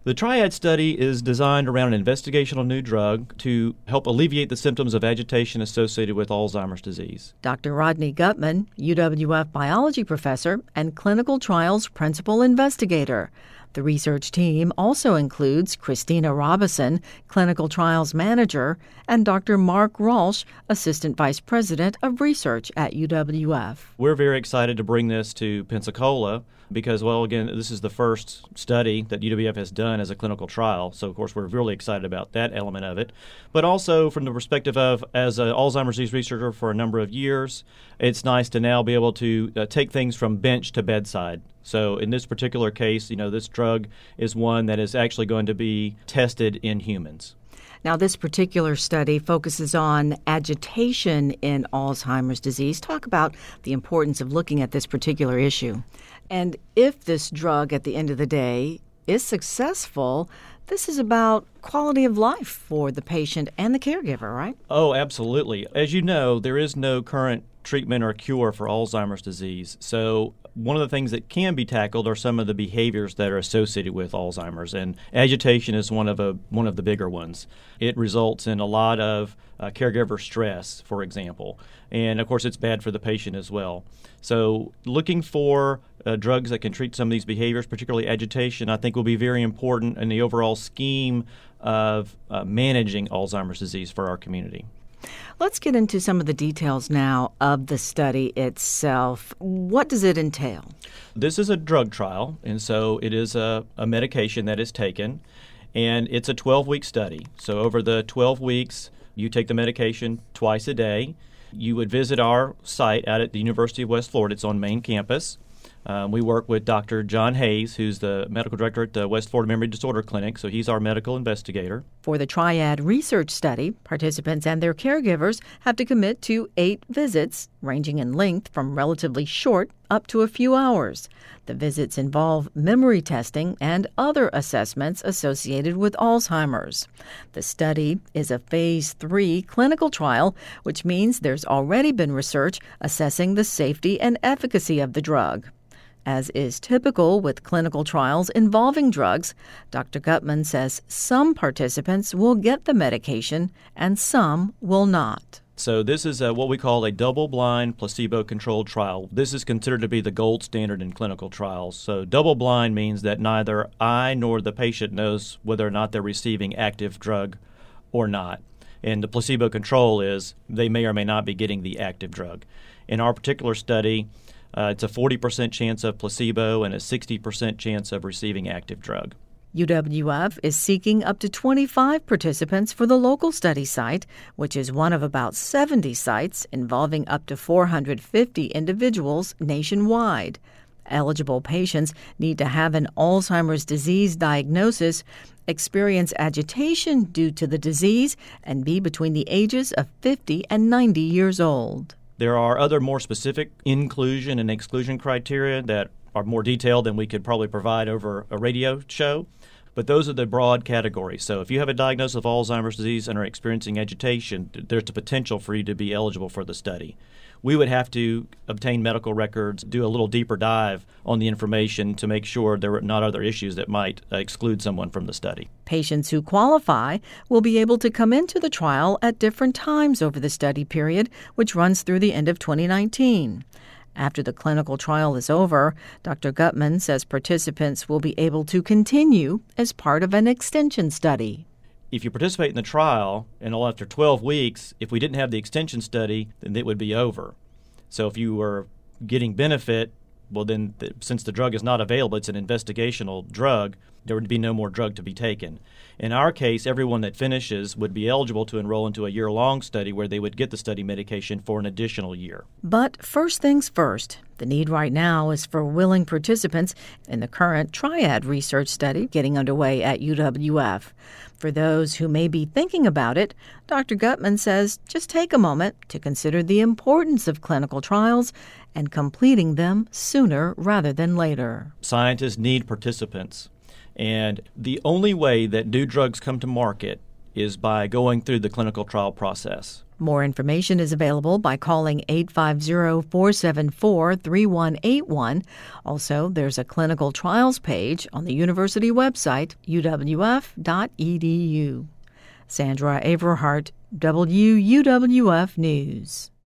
The TRIAD study is designed around an investigational new drug to help alleviate the symptoms of agitation associated with Alzheimer's disease. Dr. Rodney Gutman, UWF biology professor and clinical trials principal investigator. The research team also includes Christina Robison, clinical trials manager, and Dr. Mark Rausch, assistant vice president of research at UWF. We're very excited to bring this to Pensacola because, well, again, this is the first study that UWF has done as a clinical trial. So, of course, we're really excited about that element of it. But also from the perspective of, as an Alzheimer's disease researcher for a number of years, it's nice to now be able to take things from bench to bedside. So in this particular case, this drug is one that is actually going to be tested in humans. Now, this particular study focuses on agitation in Alzheimer's disease. Talk about the importance of looking at this particular issue. And if this drug, at the end of the day, is successful, this is about quality of life for the patient and the caregiver, right? Oh, absolutely. As you know, there is no current treatment or cure for Alzheimer's disease. So one of the things that can be tackled are some of the behaviors that are associated with Alzheimer's, and agitation is one of the bigger ones. It results in a lot of caregiver stress, for example, and of course it's bad for the patient as well. So looking for drugs that can treat some of these behaviors, particularly agitation, I think will be very important in the overall scheme of managing Alzheimer's disease for our community. Let's get into some of the details now of the study itself. What does it entail? This is a drug trial, and so it is a medication that is taken, and it's a 12-week study. So over the 12 weeks, you take the medication twice a day. You would visit our site out at the University of West Florida. It's on main campus. We work with Dr. John Hayes, who's the medical director at the West Florida Memory Disorder Clinic, so he's our medical investigator. For the TRIAD research study, participants and their caregivers have to commit to 8 visits, ranging in length from relatively short up to a few hours. The visits involve memory testing and other assessments associated with Alzheimer's. The study is a Phase 3 clinical trial, which means there's already been research assessing the safety and efficacy of the drug. As is typical with clinical trials involving drugs, Dr. Gutman says some participants will get the medication and some will not. So this is what we call a double-blind, placebo-controlled trial. This is considered to be the gold standard in clinical trials. So double-blind means that neither I nor the patient knows whether or not they're receiving active drug or not. And the placebo control is they may or may not be getting the active drug. In our particular study, it's a 40% chance of placebo and a 60% chance of receiving active drug. UWF is seeking up to 25 participants for the local study site, which is one of about 70 sites involving up to 450 individuals nationwide. Eligible patients need to have an Alzheimer's disease diagnosis, experience agitation due to the disease, and be between the ages of 50 and 90 years old. There are other more specific inclusion and exclusion criteria that are more detailed than we could probably provide over a radio show, but those are the broad categories. So if you have a diagnosis of Alzheimer's disease and are experiencing agitation, there's the potential for you to be eligible for the study. We would have to obtain medical records, do a little deeper dive on the information to make sure there are not other issues that might exclude someone from the study. Patients who qualify will be able to come into the trial at different times over the study period, which runs through the end of 2019. After the clinical trial is over, Dr. Gutman says participants will be able to continue as part of an extension study. If you participate in the trial, and after 12 weeks, if we didn't have the extension study, then it would be over. So if you were getting benefit, well then, since the drug is not available, it's an investigational drug, there would be no more drug to be taken. In our case, everyone that finishes would be eligible to enroll into a year-long study where they would get the study medication for an additional year. But first things first, the need right now is for willing participants in the current TRIAD research study getting underway at UWF. For those who may be thinking about it, Dr. Gutman says just take a moment to consider the importance of clinical trials and completing them sooner rather than later. Scientists need participants. And the only way that new drugs come to market is by going through the clinical trial process. More information is available by calling 850-474-3181. Also, there's a clinical trials page on the university website, uwf.edu. Sandra Averhart, WUWF News.